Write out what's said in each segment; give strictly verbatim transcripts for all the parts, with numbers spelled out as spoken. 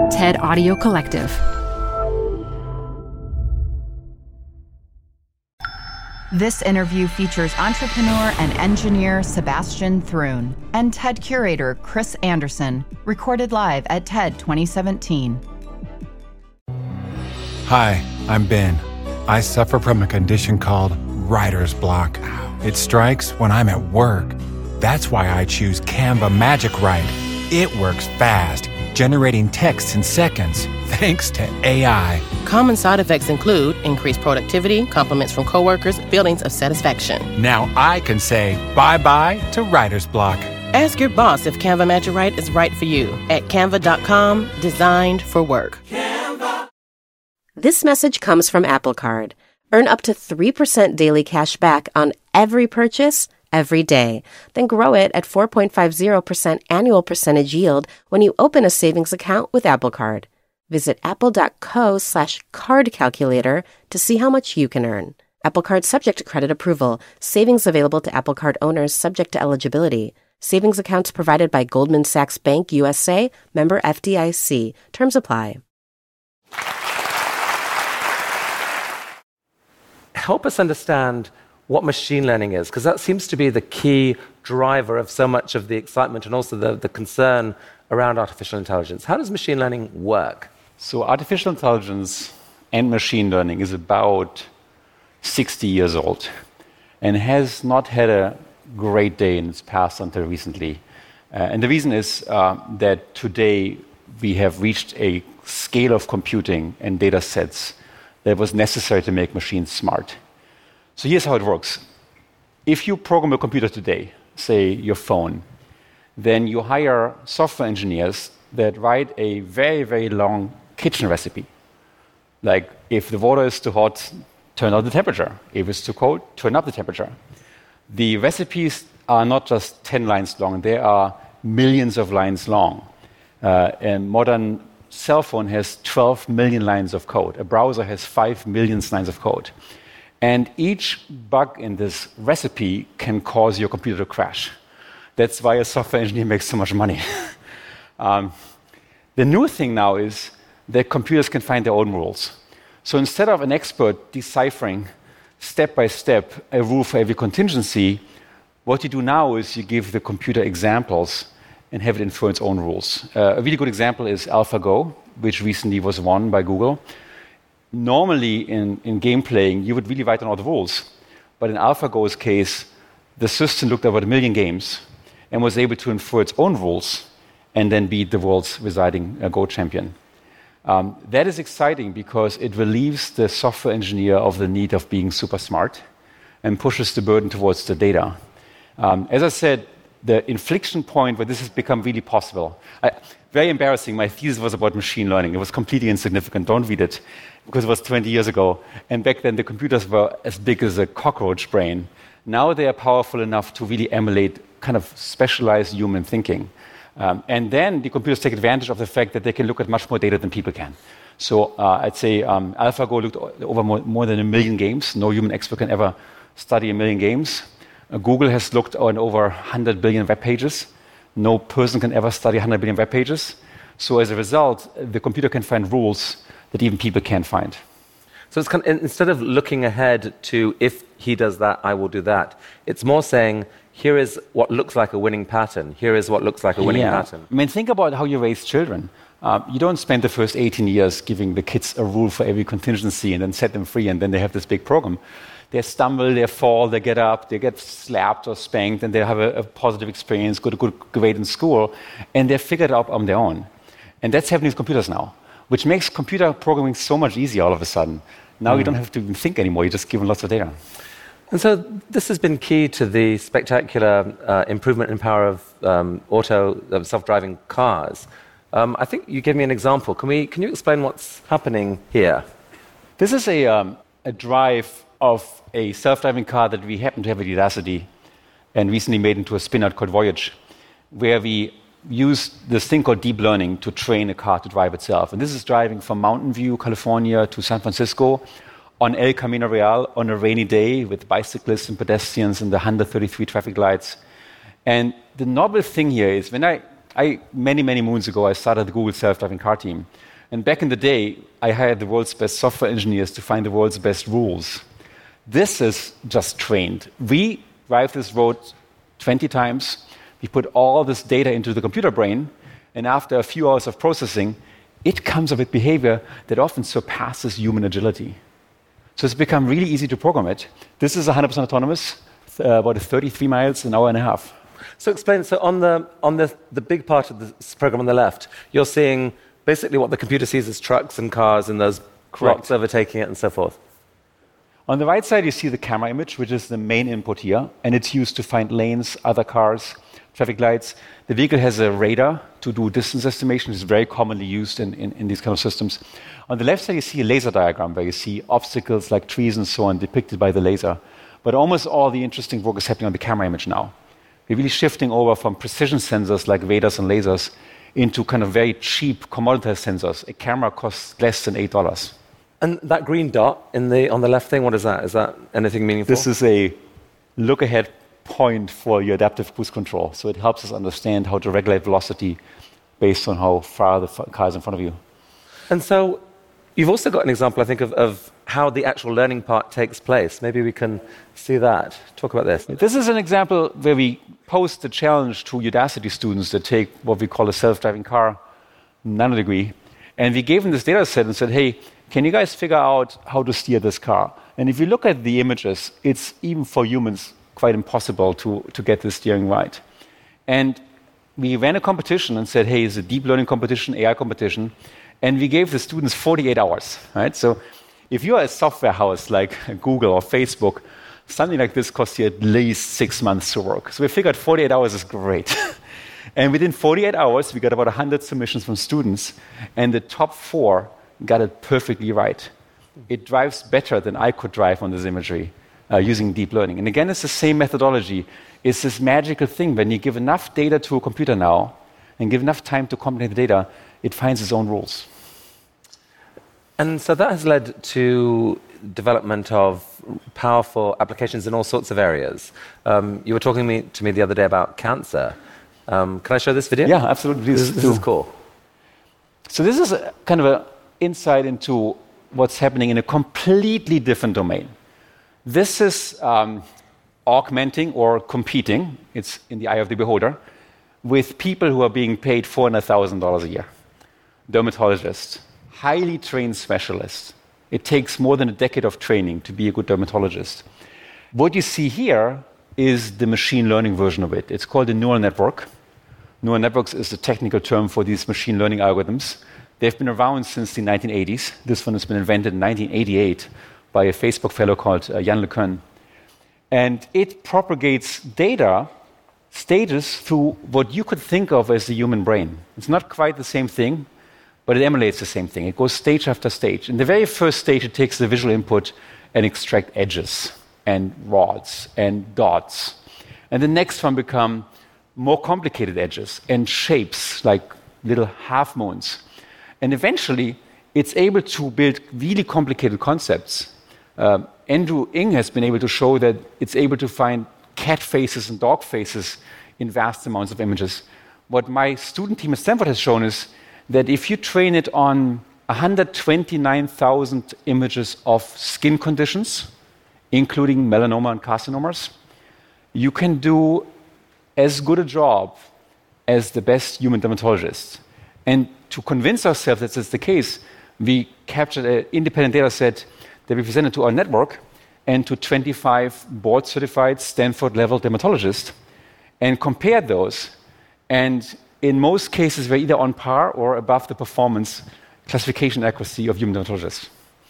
TED Audio Collective. This interview features entrepreneur and engineer Sebastian Thrun and TED curator Chris Anderson, recorded live at TED twenty seventeen. Hi, I'm Ben. I suffer from a condition called writer's block. It strikes when I'm at work. That's why I choose Canva Magic Write. It works fast, generating texts in seconds, thanks to A I. Common side effects include increased productivity, compliments from coworkers, feelings of satisfaction. Now I can say bye-bye to writer's block. Ask your boss if Canva Magic Write is right for you at canva dot com, designed for work. Canva. This message comes from Apple Card. Earn up to three percent daily cash back on every purchase every day. Then grow it at four point five zero percent annual percentage yield when you open a savings account with Apple Card. Visit apple.co slash card calculator to see how much you can earn. Apple Card subject to credit approval. Savings available to Apple Card owners subject to eligibility. Savings accounts provided by Goldman Sachs Bank U S A, member F D I C. Terms apply. Help us understand what machine learning is, because that seems to be the key driver of so much of the excitement and also the, the concern around artificial intelligence. How does machine learning work? So artificial intelligence and machine learning is about sixty years old and has not had a great day in its past until recently. Uh, and the reason is uh, that today we have reached a scale of computing and data sets that was necessary to make machines smart. So here's how it works. If you program a computer today, say your phone, then you hire software engineers that write a very, very long kitchen recipe. Like, if the water is too hot, turn up the temperature. If it's too cold, turn up the temperature. The recipes are not just ten lines long, they are millions of lines long. Uh, a modern cell phone has twelve million lines of code. A browser has five million lines of code. And each bug in this recipe can cause your computer to crash. That's why a software engineer makes so much money. um, the new thing now is that computers can find their own rules. So instead of an expert deciphering step by step a rule for every contingency, what you do now is you give the computer examples and have it infer its own rules. Uh, a really good example is AlphaGo, which recently was won by Google. Normally in, in game playing, you would really write down all the rules. But in AlphaGo's case, the system looked over a million games and was able to infer its own rules and then beat the world's residing uh, Go champion. Um, that is exciting because it relieves the software engineer of the need of being super smart and pushes the burden towards the data. Um, as I said, the inflection point where this has become really possible. I, very embarrassing, my thesis was about machine learning. It was completely insignificant. Don't read it, because it was twenty years ago. And back then, the computers were as big as a cockroach brain. Now they are powerful enough to really emulate kind of specialized human thinking. Um, and then the computers take advantage of the fact that they can look at much more data than people can. So uh, I'd say um, AlphaGo looked over more, more than a million games. No human expert can ever study a million games. Uh, Google has looked on over one hundred billion web pages. No person can ever study one hundred billion web pages. So as a result, the computer can find rules that even people can't find. So it's kind of, instead of looking ahead to if he does that, I will do that, it's more saying, here is what looks like a winning pattern. Here is what looks like a winning yeah. pattern. I mean, think about how you raise children. Uh, you don't spend the first eighteen years giving the kids a rule for every contingency and then set them free, and then they have this big program. They stumble, they fall, they get up, they get slapped or spanked, and they have a, a positive experience, get a good grade in school, and they're figured out on their own. And that's happening with computers now, which makes computer programming so much easier all of a sudden. Now mm. you don't have to even think anymore, you just give them lots of data. And so this has been key to the spectacular uh, improvement in power of um, auto, uh, self-driving cars. Um, I think you gave me an example. Can we? Can you explain what's happening here? This is a, um, a drive of a self-driving car that we happen to have at Udacity and recently made into a spin-out called Voyage, where we use this thing called deep learning to train a car to drive itself. And this is driving from Mountain View, California to San Francisco on El Camino Real on a rainy day with bicyclists and pedestrians and the one hundred thirty-three traffic lights. And the novel thing here is when I, I, many, many moons ago, I started the Google self-driving car team. And back in the day, I hired the world's best software engineers to find the world's best rules. This is just trained. We drive this road twenty times. We put all this data into the computer brain, and after a few hours of processing, it comes up with behavior that often surpasses human agility. So it's become really easy to program it. This is one hundred percent autonomous, uh, about thirty-three miles an hour and a half. So explain, so on the on the, the big part of this program on the left, you're seeing basically what the computer sees as trucks and cars and those rocks overtaking it and so forth. On the right side, you see the camera image, which is the main input here, and it's used to find lanes, other cars, traffic lights. The vehicle has a radar to do distance estimation, which is very commonly used in, in, in these kind of systems. On the left side, you see a laser diagram where you see obstacles like trees and so on depicted by the laser. But almost all the interesting work is happening on the camera image now. We're really shifting over from precision sensors like radars and lasers into kind of very cheap commoditized sensors. A camera costs less than eight dollars. And that green dot in the, on the left thing, what is that? Is that anything meaningful? This is a look-ahead point for your adaptive cruise control. So it helps us understand how to regulate velocity based on how far the f- car is in front of you. And so you've also got an example, I think, of, of how the actual learning part takes place. Maybe we can see that. Talk about this. This is an example where we posed the challenge to Udacity students that take what we call a self-driving car nanodegree. And we gave them this data set and said, hey, can you guys figure out how to steer this car? And if you look at the images, it's even for humans quite impossible to, to get the steering right. And we ran a competition and said, hey, it's a deep learning competition, A I competition, and we gave the students forty-eight hours, right? So if you're a software house like Google or Facebook, something like this costs you at least six months to work. So we figured forty-eight hours is great. And within forty-eight hours, we got about one hundred submissions from students, and the top four got it perfectly right. It drives better than I could drive on this imagery uh, using deep learning. And again, it's the same methodology. It's this magical thing. When you give enough data to a computer now and give enough time to combine the data, it finds its own rules. And so that has led to development of powerful applications in all sorts of areas. Um, you were talking me, to me the other day about cancer. Um, can I show this video? Yeah, absolutely. This, this is cool. So this is a, kind of an insight into what's happening in a completely different domain. This is um, augmenting or competing, it's in the eye of the beholder, with people who are being paid four hundred thousand dollars a year. Dermatologists, highly trained specialists. It takes more than a decade of training to be a good dermatologist. What you see here is the machine learning version of it. It's called a neural network. Neural networks is the technical term for these machine learning algorithms. They've been around since the nineteen eighties. This one has been invented in nineteen eighty-eight by a Facebook fellow called uh, Yann LeCun. And it propagates data, stages, through what you could think of as the human brain. It's not quite the same thing, but it emulates the same thing. It goes stage after stage. In the very first stage, it takes the visual input and extracts edges and rods and dots. And the next one become more complicated edges and shapes, like little half moons. And eventually, it's able to build really complicated concepts. Uh, Andrew Ng has been able to show that it's able to find cat faces and dog faces in vast amounts of images. What my student team at Stanford has shown is that if you train it on one hundred twenty-nine thousand images of skin conditions, including melanoma and carcinomas, you can do as good a job as the best human dermatologist. And to convince ourselves that that's the case, we captured an independent data set that we presented to our network and to twenty-five board-certified Stanford-level dermatologists and compared those. And in most cases, we're either on par or above the performance classification accuracy of human dermatologists.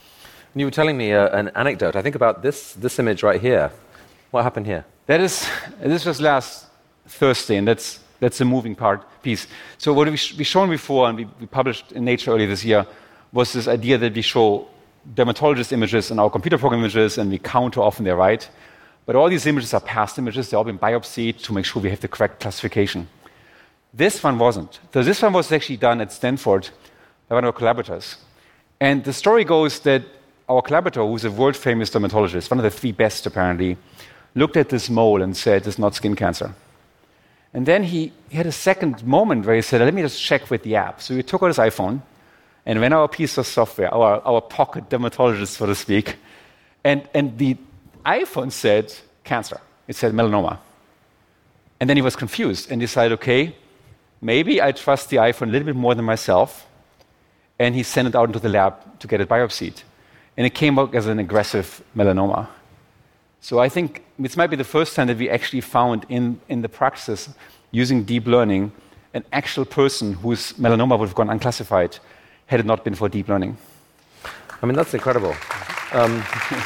You were telling me uh, an anecdote, I think, about this, this image right here. What happened here? That is, this was last Thursday, and that's That's a moving part piece. So what we sh- we shown before, and we, we published in Nature earlier this year, was this idea that we show dermatologist images and our computer program images, and we count how often they're right. But all these images are past images. They've all been biopsied to make sure we have the correct classification. This one wasn't. So this one was actually done at Stanford by one of our collaborators. And the story goes that our collaborator, who's a world-famous dermatologist, one of the three best apparently, looked at this mole and said, it's not skin cancer. And then he, he had a second moment where he said, let me just check with the app. So he took out his iPhone and ran our piece of software, our, our pocket dermatologist, so to speak, and, and the iPhone said cancer. It said melanoma. And then he was confused and decided, okay, maybe I trust the iPhone a little bit more than myself. And he sent it out into the lab to get it biopsied. And it came out as an aggressive melanoma. So I think this might be the first time that we actually found in, in the practices using deep learning an actual person whose melanoma would have gone unclassified had it not been for deep learning. I mean, that's incredible. Um,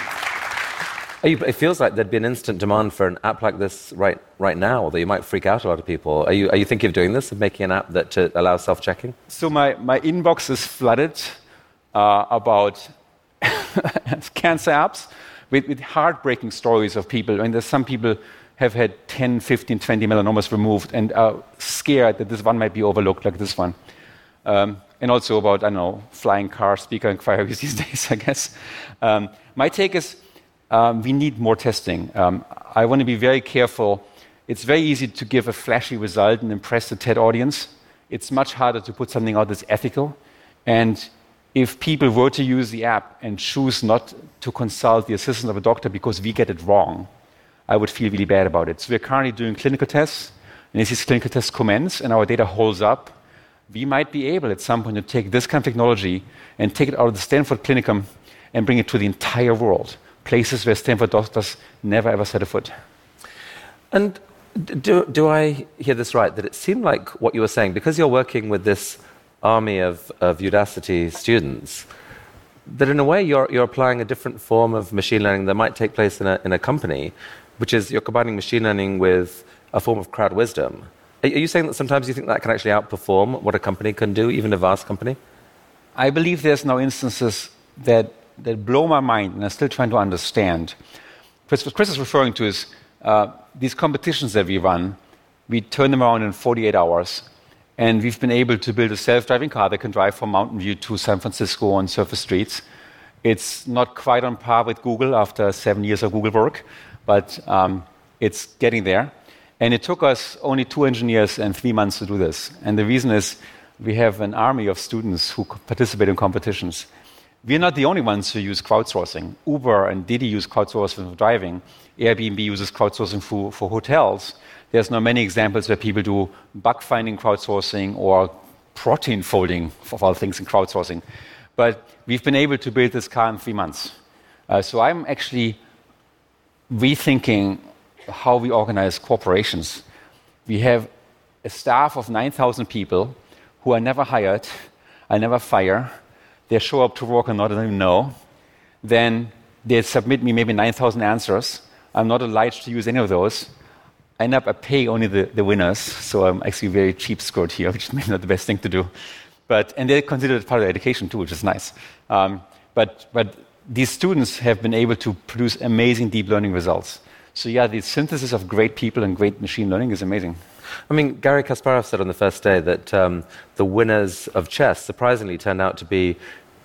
you, it feels like there'd be an instant demand for an app like this right right now, although you might freak out a lot of people. Are you, are you thinking of doing this, of making an app that uh, allows self-checking? So my, my inbox is flooded uh, about cancer apps with, with heartbreaking stories of people. I mean, there's some people have had ten, fifteen, twenty melanomas removed and are scared that this one might be overlooked like this one. Um, and also about, I don't know, flying cars, speaker inquiries these days, I guess. Um, my take is um, we need more testing. Um, I want to be very careful. It's very easy to give a flashy result and impress the TED audience. It's much harder to put something out that's ethical. And if people were to use the app and choose not to consult the assistant of a doctor because we get it wrong, I would feel really bad about it. So we're currently doing clinical tests, and as these clinical tests commence and our data holds up, we might be able at some point to take this kind of technology and take it out of the Stanford Clinicum and bring it to the entire world, places where Stanford doctors never ever set a foot. And do, do I hear this right, that it seemed like what you were saying, because you're working with this army of, of Udacity students, that in a way you're, you're applying a different form of machine learning that might take place in a, in a company, which is you're combining machine learning with a form of crowd wisdom. Are, are you saying that sometimes you think that can actually outperform what a company can do, even a vast company? I believe there's now instances that, that blow my mind, and I'm still trying to understand. Chris, what Chris is referring to is uh, these competitions that we run, we turn them around in forty-eight hours. And we've been able to build a self-driving car that can drive from Mountain View to San Francisco on surface streets. It's not quite on par with Google after seven years of Google work, but um, it's getting there. And it took us only two engineers and three months to do this. And the reason is we have an army of students who participate in competitions. We're not the only ones who use crowdsourcing. Uber and Didi use crowdsourcing for driving. Airbnb uses crowdsourcing for, for hotels. There's now many examples where people do bug finding crowdsourcing or protein folding, of all things, in crowdsourcing. But we've been able to build this car in three months. Uh, so I'm actually rethinking how we organize corporations. We have a staff of nine thousand people who are never hired, I never fire. They show up to work or not, I don't even know. Then they submit me maybe nine thousand answers. I'm not obliged to use any of those. I end up I pay only the, the winners, so I'm actually very cheap scored here, which is maybe not the best thing to do. But and they consider it part of the education too, which is nice. Um, but but these students have been able to produce amazing deep learning results. So yeah, the synthesis of great people and great machine learning is amazing. I mean, Garry Kasparov said on the first day that um, the winners of chess surprisingly turned out to be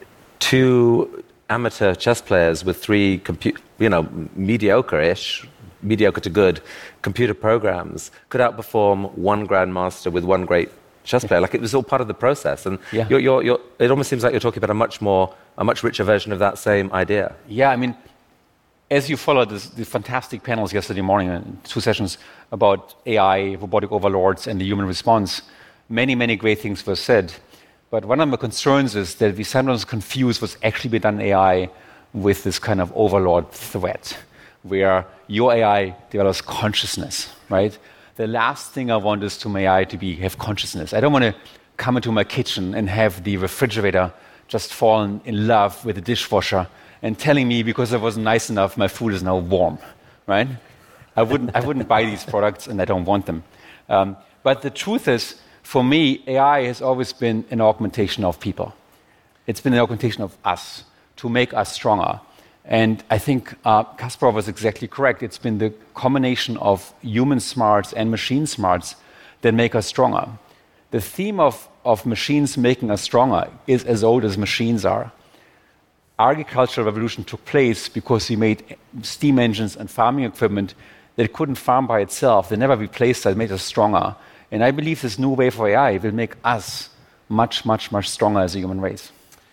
two amateur chess players with three, compu- you know, mediocre-ish, mediocre to good computer programs could outperform one grandmaster with one great chess player. Like, it was all part of the process. And yeah. you're, you're, you're, it almost seems like you're talking about a much more, a much richer version of that same idea. Yeah, I mean, as you followed this, the fantastic panels yesterday morning, uh, two sessions about A I, robotic overlords, and the human response, many, many great things were said. But one of my concerns is that we sometimes confuse what's actually been done in A I with this kind of overlord threat, where your A I develops consciousness, right? The last thing I want is to my A I to be have consciousness. I don't want to come into my kitchen and have the refrigerator just fallen in love with the dishwasher and telling me because I wasn't nice enough, my food is now warm, right? I wouldn't, I wouldn't buy these products, and I don't want them. Um, but the truth is, for me, A I has always been an augmentation of people. It's been an augmentation of us to make us stronger. And I think uh, Kasparov was exactly correct. It's been the combination of human smarts and machine smarts that make us stronger. The theme of, of machines making us stronger is as old as machines are. Agricultural revolution took place because we made steam engines and farming equipment that couldn't farm by itself. They never replaced us, made us stronger. And I believe this new wave of A I will make us much, much, much stronger as a human race.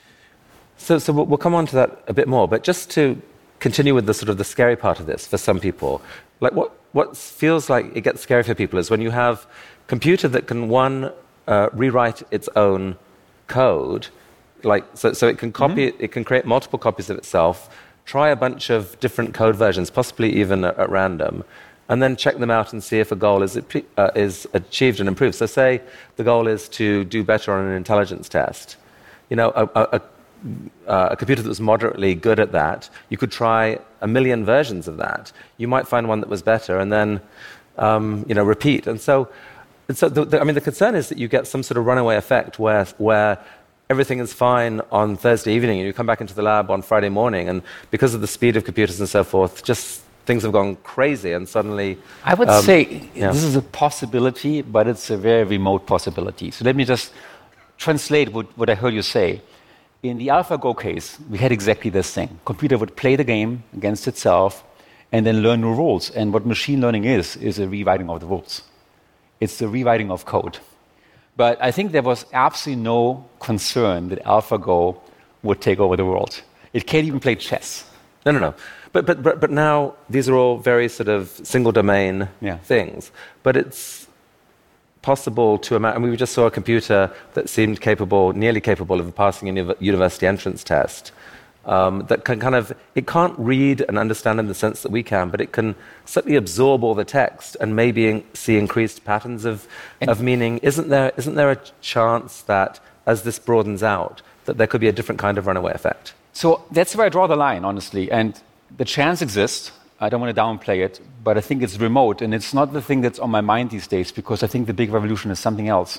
So, so we'll come on to that a bit more, but just to continue with the sort of the scary part of this for some people, like what, what feels like it gets scary for people is when you have a computer that can, one, uh, rewrite its own code, like so, so it can copy mm-hmm. it, it can create multiple copies of itself, try a bunch of different code versions, possibly even at, at random, and then check them out and see if a goal is, uh, is achieved and improved. So say the goal is to do better on an intelligence test. You know, a, a, uh, a computer that was moderately good at that, you could try a million versions of that. You might find one that was better and then, um, you know, repeat. And so, and so the, the, I mean, the concern is that you get some sort of runaway effect where, where everything is fine on Thursday evening and you come back into the lab on Friday morning, and because of the speed of computers and so forth, just things have gone crazy and suddenly... I would um, say yeah. this is a possibility, but it's a very remote possibility. So let me just translate what, what I heard you say. In the AlphaGo case, we had exactly this thing. Computer would play the game against itself and then learn new rules. And what machine learning is, is a rewriting of the rules. It's the rewriting of code. But I think there was absolutely no concern that AlphaGo would take over the world. It can't even play chess. No, no, no. But, but, but, but now these are all very sort of single domain yeah. things. But it's possible to imagine. I mean, we just saw a computer that seemed capable, nearly capable of passing a uni- university entrance test. Um, that can kind of, it can't read and understand in the sense that we can, but it can certainly absorb all the text and maybe in, see increased patterns of, of meaning. Isn't there, isn't there a chance that as this broadens out, that there could be a different kind of runaway effect? So that's where I draw the line, honestly. And the chance exists. I don't want to downplay it, but I think it's remote, and it's not the thing that's on my mind these days, because I think the big revolution is something else.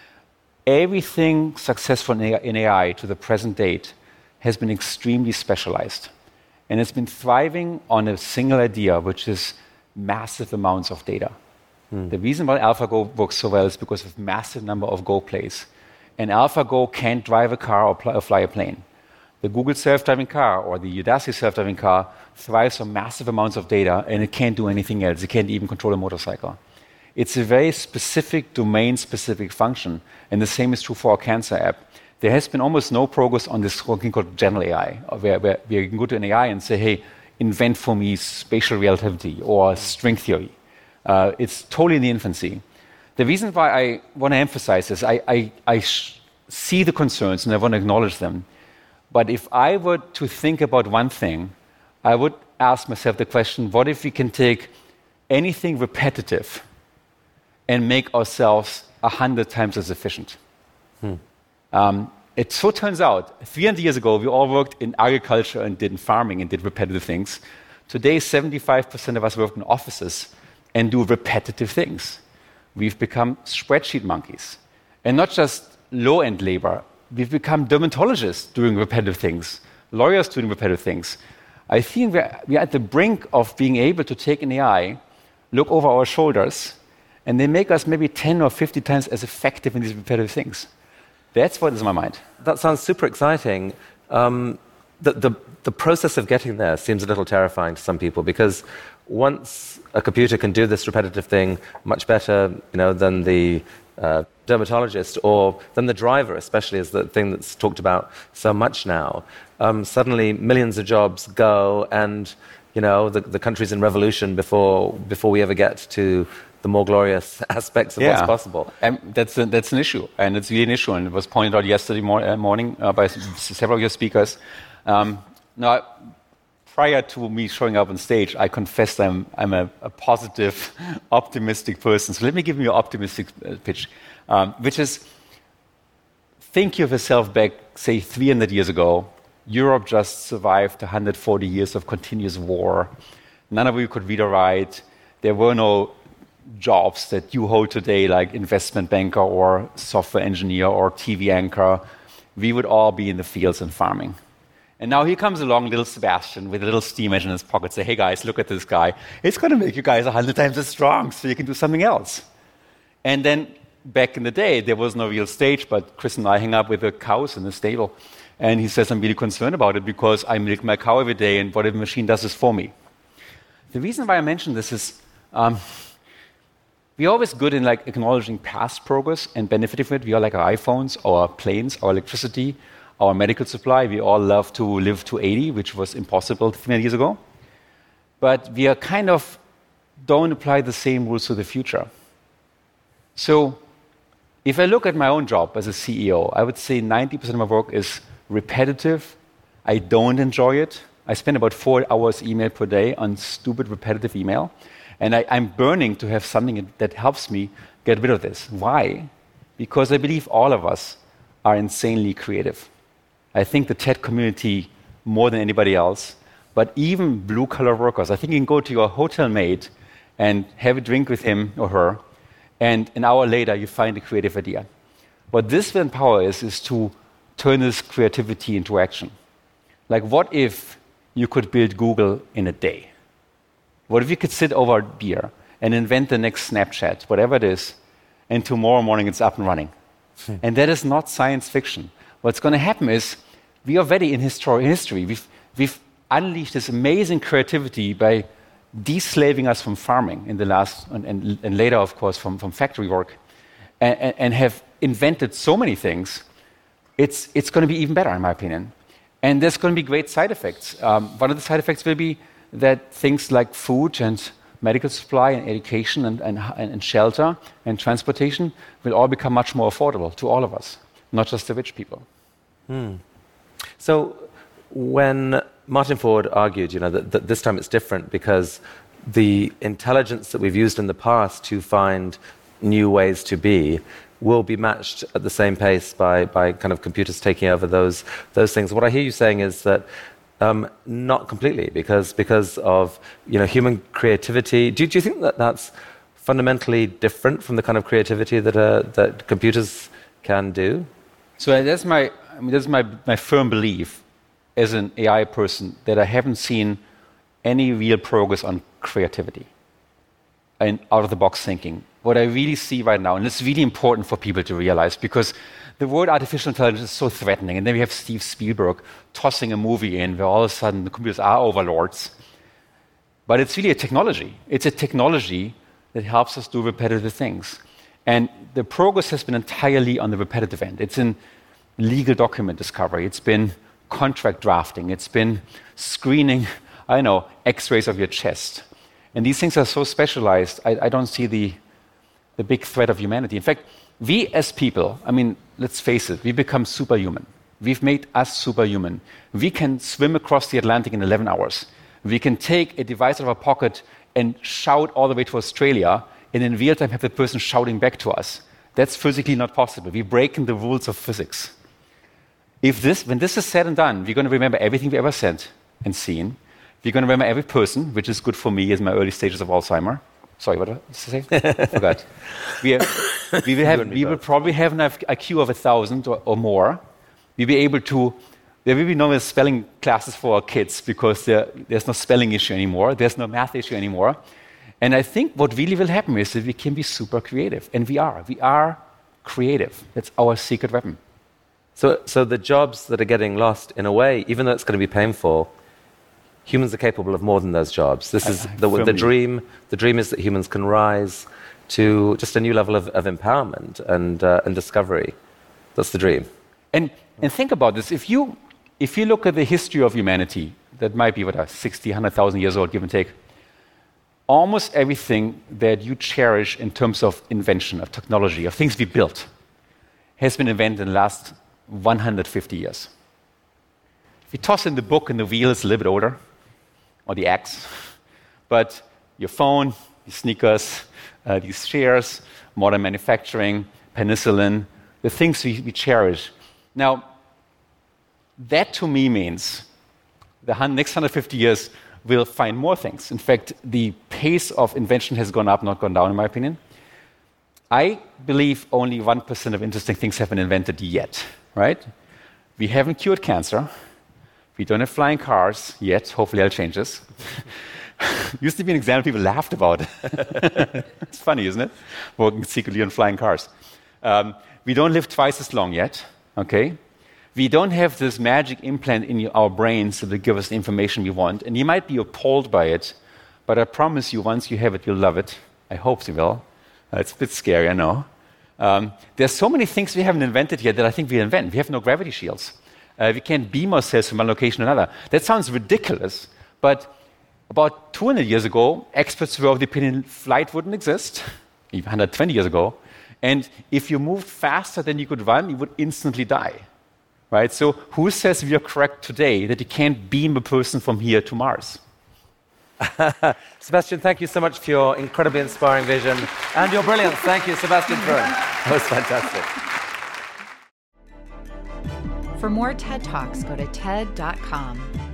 Everything successful in A I to the present date has been extremely specialized. And it's been thriving on a single idea, which is massive amounts of data. Hmm. The reason why AlphaGo works so well is because of massive number of Go plays. And AlphaGo can't drive a car or, pl- or fly a plane. The Google self-driving car or the Udacity self-driving car thrives on massive amounts of data, and it can't do anything else. It can't even control a motorcycle. It's a very specific, domain-specific function, and the same is true for our cancer app. There has been almost no progress on this thing called general A I, where, where, where you can go to an A I and say, hey, invent for me spatial relativity or string theory. Uh, it's totally in the infancy. The reason why I want to emphasize this, I, I, I sh- see the concerns and I want to acknowledge them. But if I were to think about one thing, I would ask myself the question, what if we can take anything repetitive and make ourselves a hundred times as efficient? Hmm. Um, it so turns out, three hundred years ago, we all worked in agriculture and did farming and did repetitive things. Today, seventy-five percent of us work in offices and do repetitive things. We've become spreadsheet monkeys. And not just low-end labor. We've become dermatologists doing repetitive things, lawyers doing repetitive things. I think we're, we're at the brink of being able to take an A I, look over our shoulders, and they make us maybe ten or fifty times as effective in these repetitive things. That's what is in my mind. That sounds super exciting. Um, the, the, the process of getting there seems a little terrifying to some people, because once a computer can do this repetitive thing much better, you know, than the uh, dermatologist or than the driver, especially, is the thing that's talked about so much now, um, suddenly millions of jobs go, and you know, the, the country's in revolution before before we ever get to the more glorious aspects of yeah. what's possible. And that's, a, that's an issue, and it's really an issue, and it was pointed out yesterday mor- uh, morning uh, by s- several of your speakers. Um, now, prior to me showing up on stage, I confessed I'm, I'm a, a positive, optimistic person. So let me give you an optimistic uh, pitch, um, which is, think of yourself back, say, three hundred years ago. Europe just survived one hundred forty years of continuous war. None of you could read or write. There were no jobs that you hold today, like investment banker or software engineer or T V anchor. We would all be in the fields and farming. And now here comes along little Sebastian with a little steam engine in his pocket, say, hey guys, look at this guy. It's going to make you guys a hundred times as strong so you can do something else. And then back in the day, there was no real stage, but Chris and I hang up with the cows in the stable. And he says, I'm really concerned about it because I milk my cow every day, and what if a machine does this for me? The reason why I mention this is Um, we're always good in like acknowledging past progress and benefiting from it. We are like our iPhones, our planes, our electricity, our medical supply. We all love to live to eighty, which was impossible three hundred years ago. But we are kind of don't apply the same rules to the future. So if I look at my own job as a C E O, I would say ninety percent of my work is repetitive. I don't enjoy it. I spend about four hours email per day on stupid repetitive email. And I, I'm burning to have something that helps me get rid of this. Why? Because I believe all of us are insanely creative. I think the TED community more than anybody else, but even blue-collar workers. I think you can go to your hotel mate and have a drink with him or her, and an hour later you find a creative idea. What this will empower is, is to turn this creativity into action. Like, what if you could build Google in a day? What if you could sit over a beer and invent the next Snapchat, whatever it is, and tomorrow morning it's up and running? Hmm. And that is not science fiction. What's going to happen is we are already in histor- history. We've, we've unleashed this amazing creativity by de-slaving us from farming in the last, and, and, and later, of course, from, from factory work, and, and, and have invented so many things. It's, it's going to be even better, in my opinion. And there's going to be great side effects. Um, one of the side effects will be that things like food and medical supply and education and, and, and shelter and transportation will all become much more affordable to all of us, not just the rich people. Hmm. So when Martin Ford argued, you know, that, that this time it's different because the intelligence that we've used in the past to find new ways to be will be matched at the same pace by, by kind of computers taking over those, those things. What I hear you saying is that um, not completely, because, because of, you know, human creativity. Do, do you think that that's fundamentally different from the kind of creativity that, uh, that computers can do? So that's my, I mean, that's my, my firm belief as an A I person, that I haven't seen any real progress on creativity and out-of-the-box thinking. What I really see right now, and it's really important for people to realize, because the word artificial intelligence is so threatening, and then we have Steve Spielberg tossing a movie in where all of a sudden the computers are overlords. But it's really a technology. It's a technology that helps us do repetitive things. And the progress has been entirely on the repetitive end. It's in legal document discovery. It's been contract drafting. It's been screening, I don't know, x-rays of your chest. And these things are so specialized, I, I don't see the, the big threat of humanity. In fact, we as people, I mean, let's face it, we become superhuman. We've made us superhuman. We can swim across the Atlantic in eleven hours. We can take a device out of our pocket and shout all the way to Australia, and in real time have the person shouting back to us. That's physically not possible. We've broken the rules of physics. If this, when this is said and done, we're going to remember everything we ever said and seen. We're going to remember every person, which is good for me in my early stages of Alzheimer. Sorry, what did I say? I forgot. We, are, we, will, have, we will probably have an I Q of a thousand or, or more. We'll be able to, there will be no spelling classes for our kids because there, there's no spelling issue anymore. There's no math issue anymore. And I think what really will happen is that we can be super creative. And we are. We are creative. That's our secret weapon. So, so the jobs that are getting lost, in a way, even though it's going to be painful, humans are capable of more than those jobs. This is the, the dream. The dream is that humans can rise to just a new level of, of empowerment and, uh, and discovery. That's the dream. And, and think about this. If you, if you look at the history of humanity, that might be, what, sixty, one hundred thousand years old, give and take, almost everything that you cherish in terms of invention, of technology, of things we built, has been invented in the last one hundred fifty years. If you toss in the book and the wheel is a little bit older, or the axe, but your phone, your sneakers, uh, these chairs, modern manufacturing, penicillin, the things we, we cherish. Now, that to me means the next one hundred fifty years we'll find more things. In fact, the pace of invention has gone up, not gone down, in my opinion. I believe only one percent of interesting things have been invented yet, right? We haven't cured cancer. We don't have flying cars yet. Hopefully that'll change this. Used to be an example people laughed about. It's funny, isn't it? Working secretly on flying cars. Um, we don't live twice as long yet, okay? We don't have this magic implant in our brains that will give us the information we want. And you might be appalled by it, but I promise you, once you have it, you'll love it. I hope you will. Uh, it's a bit scary, I know. Um, there's so many things we haven't invented yet that I think we'll invent. We have no gravity shields. Uh, we can't beam ourselves from one location to another. That sounds ridiculous, but about two hundred years ago, experts were of the opinion flight wouldn't exist, even one hundred twenty years ago, and if you moved faster than you could run, you would instantly die. Right? So who says we are correct today that you can't beam a person from here to Mars? Sebastian, thank you so much for your incredibly inspiring vision and your brilliance. Thank you, Sebastian Thrun. That was fantastic. For more TED Talks, go to T E D dot com.